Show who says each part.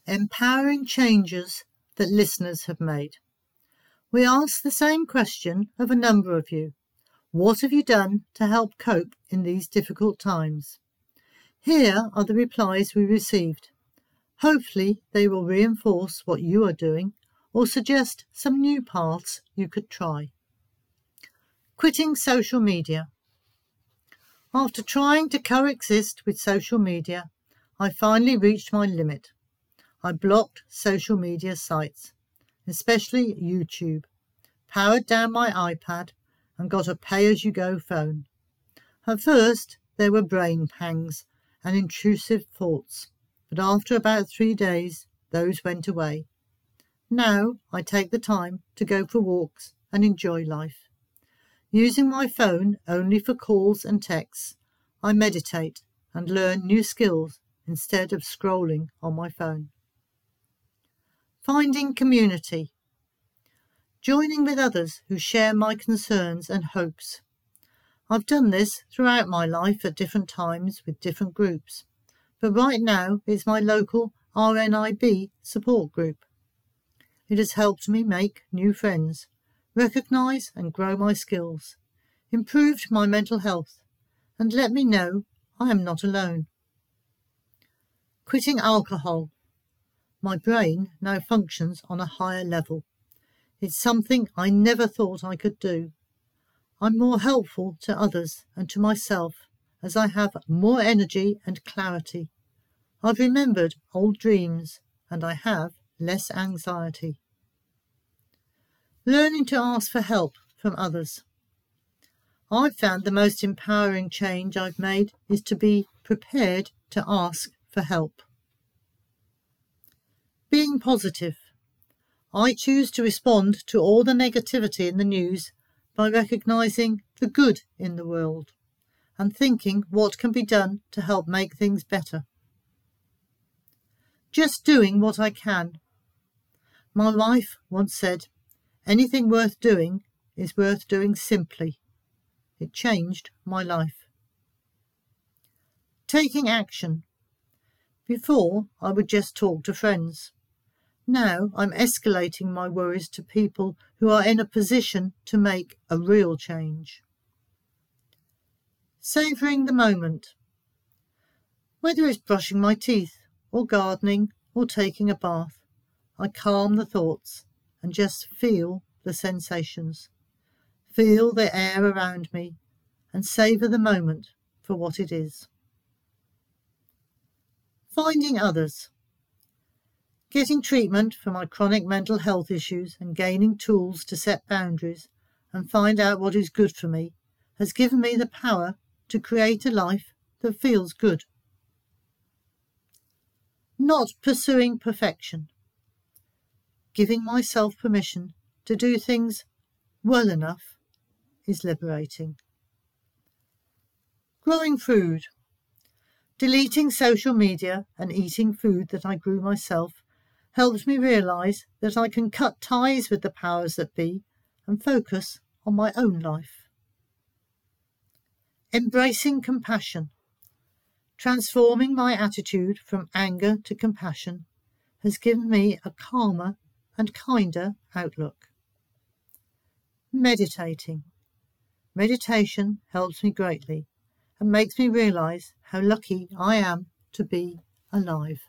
Speaker 1: Empowering changes that listeners have made. We ask the same question of a number of you. What have you done to help cope in these difficult times? Here are the replies we received. Hopefully they will reinforce what you are doing or suggest some new paths you could try. Quitting social media. After trying to coexist with social media, I finally reached my limit. I blocked social media sites, especially YouTube, powered down my iPad and got a pay-as-you-go phone. At first, there were brain pangs and intrusive thoughts, but after about 3 days, those went away. Now I take the time to go for walks and enjoy life. Using my phone only for calls and texts, I meditate and learn new skills instead of scrolling on my phone. Finding community. Joining with others who share my concerns and hopes. I've done this throughout my life at different times with different groups, but right now it's my local RNIB support group. It has helped me make new friends, recognise and grow my skills, improved my mental health, and let me know I am not alone. Quitting alcohol. My brain now functions on a higher level. It's something I never thought I could do. I'm more helpful to others and to myself as I have more energy and clarity. I've remembered old dreams and I have less anxiety. Learning to ask for help from others. I've found the most empowering change I've made is to be prepared to ask for help. Being positive. I choose to respond to all the negativity in the news by recognising the good in the world and thinking what can be done to help make things better. Just doing what I can. My wife once said, anything worth doing is worth doing simply. It changed my life. Taking action. Before, I would just talk to friends. Now I'm escalating my worries to people who are in a position to make a real change. Savouring the moment. Whether it's brushing my teeth, or gardening, or taking a bath, I calm the thoughts and just feel the sensations. Feel the air around me and savour the moment for what it is. Finding others. Getting treatment for my chronic mental health issues and gaining tools to set boundaries and find out what is good for me has given me the power to create a life that feels good. Not pursuing perfection. Giving myself permission to do things well enough is liberating. Growing food. Deleting social media and eating food that I grew myself helps me realise that I can cut ties with the powers that be and focus on my own life. Embracing compassion. Transforming my attitude from anger to compassion has given me a calmer and kinder outlook. Meditating. Meditation helps me greatly and makes me realise how lucky I am to be alive.